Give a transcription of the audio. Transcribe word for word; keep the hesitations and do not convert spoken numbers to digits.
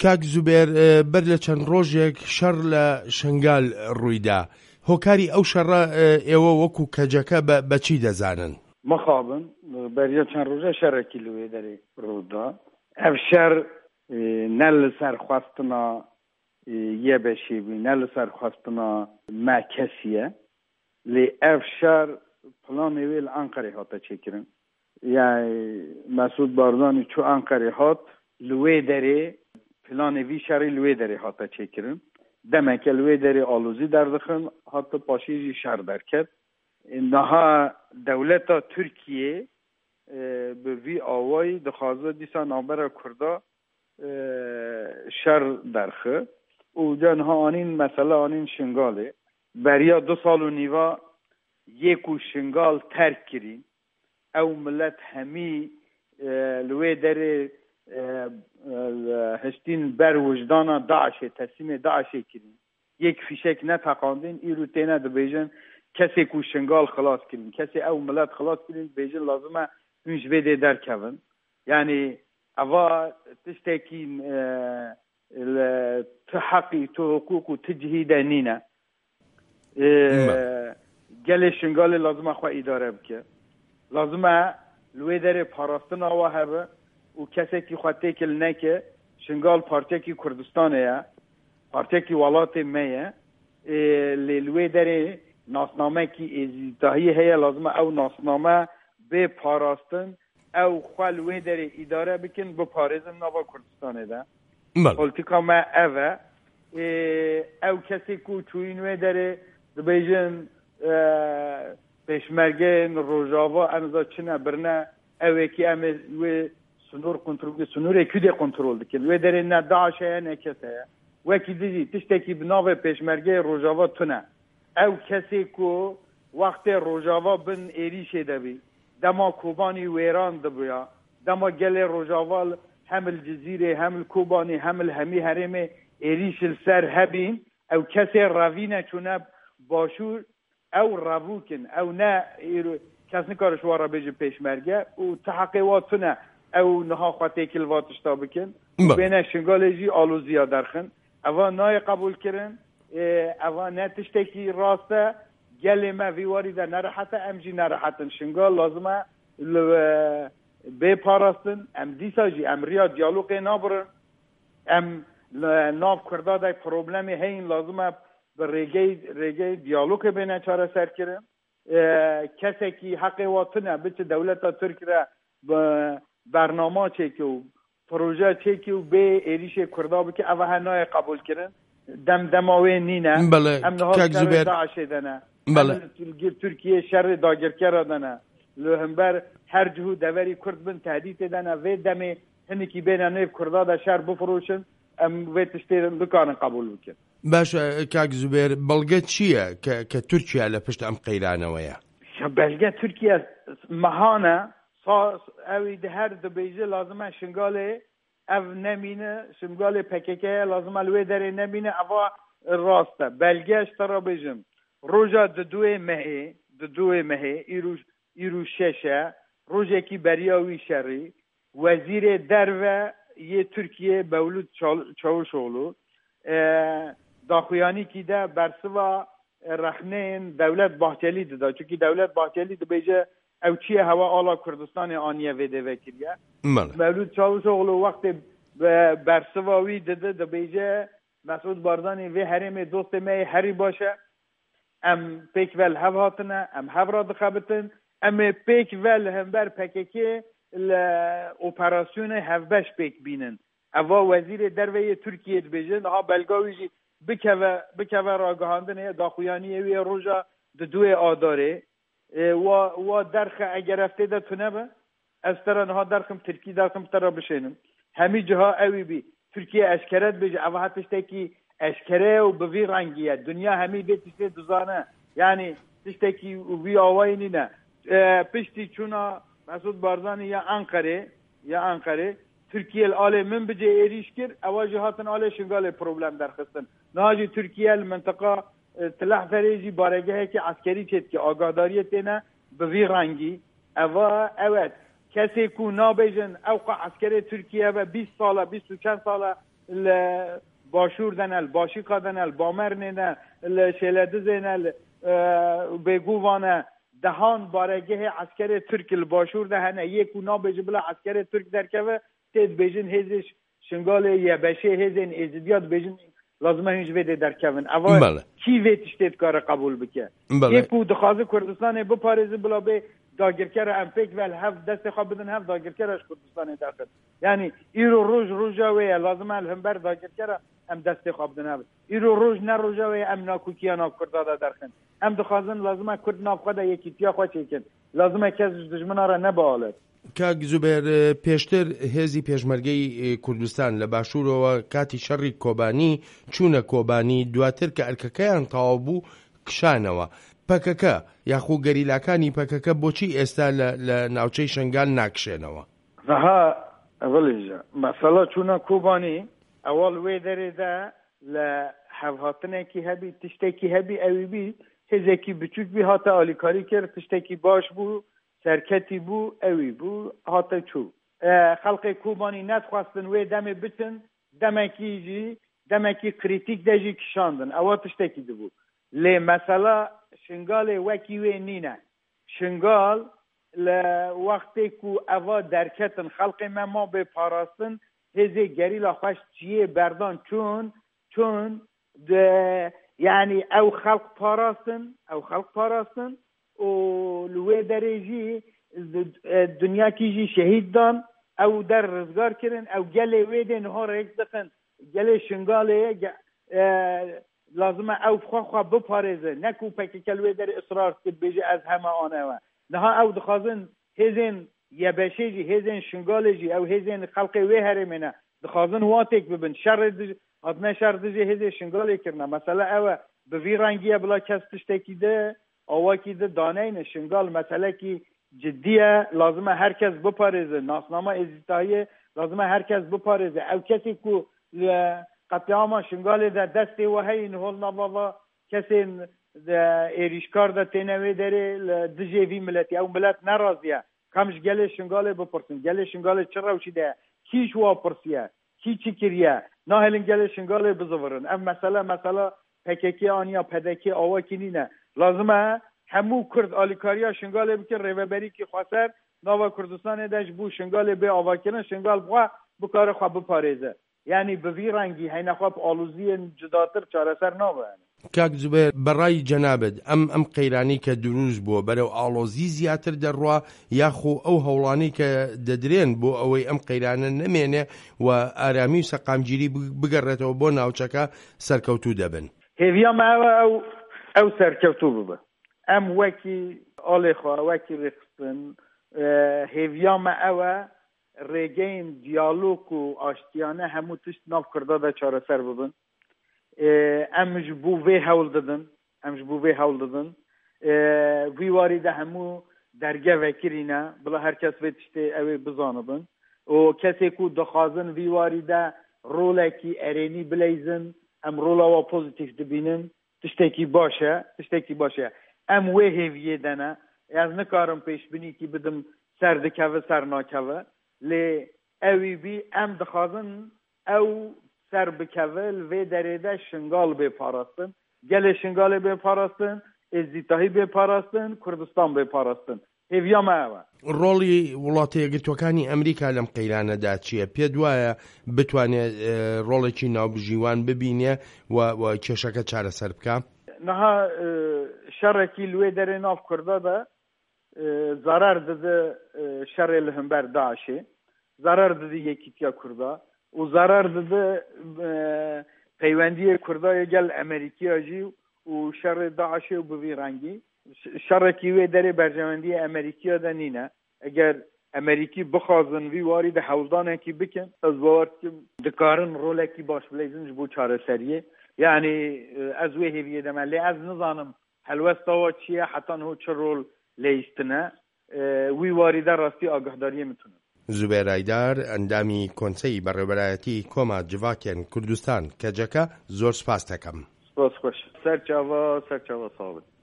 کاک زوبێر بەر لە چەند ڕۆژێک شەڕ لە شنگال ڕوویدا، هۆکاری ئەو شەڕە ئێوە وەکو کەجەکە بەچی دەزانن؟ مخابن بەریە چەند ڕۆژە شەڕێکی لەوێ دەرێ ڕوودا. ئەف شەڕ نە لەسەر خواستنا یە بەشی بووی، نە لەسەر خواستنا ما کەسیە. لێ ئەف شەڕ پڵانێ وێ لە ئەنقەرێ هاتە چێکردن. یعنی مەسعود بارزانی چوو ئەنقەرێ هات لەوێ دەرێ پلانێوی شەڕی لەوێ دەرێ هاتە چێکردن. دەمەکە لەوێ دەرێ ئالۆزی دەردەخن هاتە پاشێژی شەڕ دەرکرد. نەها دەولەتا تورکیە bi vî awayî dixwaze dîsa navbera Kurda şer derxi û niha anîn mesele anîn Şingalê beriya du sal û nîva yê ku Şingal terk kirîn ew millet hemî li wê derê hiştîn ber wijdana Daişê teslîmê Daişê kirîn yek fîşek neteqandîn îro têne dibêjin kesê ku Şingal xilas kirîn kesê ew millet xilas kirîn dibêjin lazim e hûn ji vê dê derkevin. Yani eva tiştekî tu heqî tu hukuk û tu cihî de nîne. Gelê Şingalê lazim e xwe îdare bike. Lazim e li wê derê parastina we hebe û kesekî xwe têkil neke. Şingal partiyekî Kurdistanê ye, partiyekî welatê me ye. Lê li wê derê nasnamekî êzîdahî heye lazim e ew nasname bê parastin ew xwe li wê derê îdare bikin biparêzin nava Kurdistanê de. Polîtika me ev e. Ew kesê ku çûyîn wê derê dibêjin pêşmergeyên Rojava em za çine birine evekî em ê wê sunûr kontrol sunûrê Kurdê kontrol dikin. Wê derê ne Daeş heye ne kes heye. Wekî dijî tiştekî bi navê pêşmergeyê Rojava tune. Ew kesê ku wextê Rojava bin êrîşê de bî. Dema Kobanî wêran dibuya. Dema gelê Rojava hem li Cizîrê hem li Kobanî hem li hemî herêmê êrîş li ser hebîn. Ew kesê revîne çûne başûr ew revûkin. Ew ne kes nikare ji wan re bêje pêşmerge û teheqê wa tune. Ew niha xwe têkil va tişta bikin. Bêne Şingalê jî alûziya derxin. Eva nayê qebûl kirin. Eva ne tiştekî rast e. Gelê me vî warî de nerehete em jî nerehetin. Şingal lazim e bê parastin. Em dîsa jî em riya diyalogê nabirin. Em nav Kurda de problemê heyin lazim e bi rêgey rêgey diyalogê bêne çareser kirin. Kesekî heqê wa tune biçe dewleta Tirk re bernama çêke û proje çêke û bê êrişê Kurda bike ev he nayê qebûl kirin. Dem dema wê nîne. Em niha şerê Daişê de ne. Türkiye şerê dagirkera de ne. Li hember her cihû deverî Kurd bin tehdîtê de ne. Vê demê hinekî bêne nêv Kurda de şer bifirûşin em vê tiştê dikarin qebûl bikin. باش کاک زوبێر بەڵگە چییە کە تورکیا لە پشت ئەم قەیرانەوەیە؟ بەلگە تورکیا مەهانە ئەوی هەر دەبێژە لازمە شنگالێ ئەو نەمینە شنگالێ پەکەکەیە لازمە لێ دەرێ نەمینە ئەوە ڕاستە بەلگەش تەڕە بێژم ڕۆژە دوێ مەهێ دوێ مەهێ ئیرو شەشە ڕۆژێکی بەریاوی شەڕی وەزیرێ دەرڤە یê Türkiye Mevlût Çavuşoğlu daxuyanîkî de bersiva rexneyên Devlet Bahçelî dida. Çünkü Devlet Bahçelî dibêje ew çi ye hewa ala Kurdistanê aniye vê dê vekiriye. Mevlût Çavuşoğlu wextê bersiva wî dide dibêje Mesûd Barzanî vê herêmê dostê me herî baş e. Em pêk vel hev hatine, em hev ra dixebitin, em ê pêk vel hember P K K li operasyonê hevbeş pêk bînin. Eva wezîrê derveyê Tirkiye dibêje niha belgawî jî bikeve bikeve ragihandinê daxuyaniyê wê roja di duê adarê wa wa derxe eger eftê de tune be ez tere niha derxim Tirkî derxim tere bişênim. Hemî ciha ewî bî Tirkiye eşkere dibêje ev ha tiştekî eşkere û bi vî rengî ye. Dunya hemî vê tiştê dizane. Yani tiştekî vî awayî nîne. Piştî çûna Mesûd Barzanî ya Ankarê ya Ankarê Türkiye alê min bicê êrîş kir ewa jî hatin alê Şingalê problem derxistin. Niha jî Türkiye li mintiqa Tilahferê jî baregehekî askerî çêdikê agadariyê têne bi vî rengî. Eva evet kesê ku nabêjin ew qa askerê Türkiye ve bîst sala bîst û çend sala باشور دنل باشی کادنل بامر نه شلده زنل بگوانه دهان بارگه عسکر ترک الباشور دهنه یک اونا بجه بلا عسکر ترک درکوه تید بجن هزش شنگال یا بشه هزین ازدیاد بجن لازمه هنج بده درکوین اول کی ویتش تید کار قبول بکه یک او دخوازه کردستان بپارزه بلا به داگرکر امپیک ول هف دست خواب بدن هف داگرکرش کردستان داخل یعنی ایرو روز روزاوی لازمه الهمبر داگرکر ام دست خواب بدن هف ایرو روز نه روزاوی ام ناکوکیا ناکردادا درخن ام دخوازن لازمه کرد نافخدا یکی تیا خو چیکن لازمه کس دشمنا را نبالد کاک زوبێر پێشتر هێزی پێشمەرگەی کوردستان لە باشوورەوە کاتی شەڕی کۆبانی چوونە کۆبانی دواتر کە ئەرکەکەیان تەواو بوو کشانەوە پەکەکە یاخو گەریلاکانی پەکەکە بۆچی ئێستا لە ناوچەی شنگال ناکشێنەوە؟ ها ئەوەڵێژە مەسەڵە چوونە کۆبانی ئەوەڵ وێ دەرێدا لە هەڤهاتنێکی هەبی تشتێکی هەبی ئەوی بی هێزێکی بچووک بی هاتە ئالیکاری کرد تشتێکی باش بوو سرکتی بو اوی بو هاته چو خلق کوبانی نتخواستن وی دم بتن دمکی جی دمکی کریتیک دجی کشاندن اوا تشتکی دبو لی مثلا شنگال وکی وی نینه شنگال لوقتی کو اوا درکتن خلق ما به پاراستن هزه گریلا خوش چیه بردان چون چون یعنی او خلق پاراستن او خلق پاراستن و لوی درجی دنیا کیجی شهید دان او در رزگار کردن او گله ویده نها را یک دقن گله شنگاله لازمه او خواه خواه بپارزه نکو پکی کلوی در اصرار کد بیجه از همه آنه و نها او دخوازن هزین یبشه جی هزین شنگاله جی او هزین خلق وی هرمینه دخوازن واتک ببن شر دج آدمه شر دجی هزین شنگاله کرنه مثلا او به وی رنگیه بلا کس تشتکی ده آواکی ده دانه نشنگال مسئله کی جدیه لازمه هر کس بپارزه ناسنامه ازیتایی لازمه هر کس بپارزه او کسی که قطعاما شنگال ده دسته و هی نهول نباوا کسی ایریشکار ده تینوی داره دجه وی ملتی او ملت نرازیه کمش گله شنگال بپرسن گله شنگال چه روشی ده کیش واپرسیه کی چی کریه نه هلین گله شنگال بزورن ام مسئله مسئله پککی آنیا پدکی آواکی نینه لازمه همو کرد آلیکاریا شنگال بکن ریوبری که خواستر ناوا کردستان داشت بو شنگال به آواکنه شنگال بخواه بکار خواه بپارزه یعنی به وی رنگی هین خواه آلوزی جداتر چاره سر نابه کاک زوبێر بەڕای جەنابەت ئەم ئەم قەیرانی کە دروست بووە بەرەو ئاڵۆزی زیاتر دەڕوا یاخۆ ئەو هەوڵانەی کە دەدرێن بۆ ئەوەی ئەم قەیرانە نەمێنێ و ئارامی و سەقامگیری بگەڕێتەوە بۆ ناوچەکە سەرکەوتوو دەبن هێڤیامە ئەوە ئەو ئەو سەرکەوتوو ببە ئەم وەکی ئاڵێخوا وەکی ڕێخستن هێڤیامە ئەوە ڕێگەین دیالۆگ و ئاشتیانە هەموو تشت ناو کردادا چارەسەر ببن امش بو وی هول دادن امش بو وی هول دادن وی وارد همو درگه وکرینه بلا هر کس ویتشته اوی بزانبن و کسی کو دخوازن وی وارد روله ارینی بلیزن ام روله و پوزیتیف دبینن تشتکی باشه تشتکی باشه ام وی هیویه دنه از نکارم پیش بینی که بدم سر دکوه سر ناکوه لی اوی بی ام دخوازن او سر بکول و دریده شنگال بپاراستن گل شنگال بپاراستن ازیتاهی بپاراستن کردستان بپاراستن هیویا ماوه ڕۆڵی وڵاتە یەکگرتوەکانی ئەمریکا لەم قەیرانەدا چییە؟ پێت وایە بتوانێت ڕۆڵێکی ناوبژیوان ببینێ و کێشەکە چارەسەر بکە؟ نەها شەڕێکی لێ دەرێ ناو کوردادا زارار دەدە شەڕێ لە هەمبەر داعشێ زارار دەدە یەکیتیا کوردا و zarar dide peyvendiye Kurdaya gel Amerika'ya ji u şerre Daiş'e u bi rangi şerre ki ve dere berjemendiye Amerika'ya da nine eğer Amerika'yı bixazın vi wari de hevldanê ki bikin ez bawer dikim dikarin rolekî baş bilêzin ji bo çareseriyê yani ez wê hêviyê deme lê ez nizanim helwesta wa çi ye hetan hû çi rol lêistine wî warî de rastî agahdariye mitune. زوبێر ئایدار ئەندامی کۆنسەی بەڕێوەبەرایەتی کۆما جڤاکێن کوردستان کەجەکە زۆر سپاس دەکەم. سپاس خۆش سەرچاوە سەرچاوە ساڵ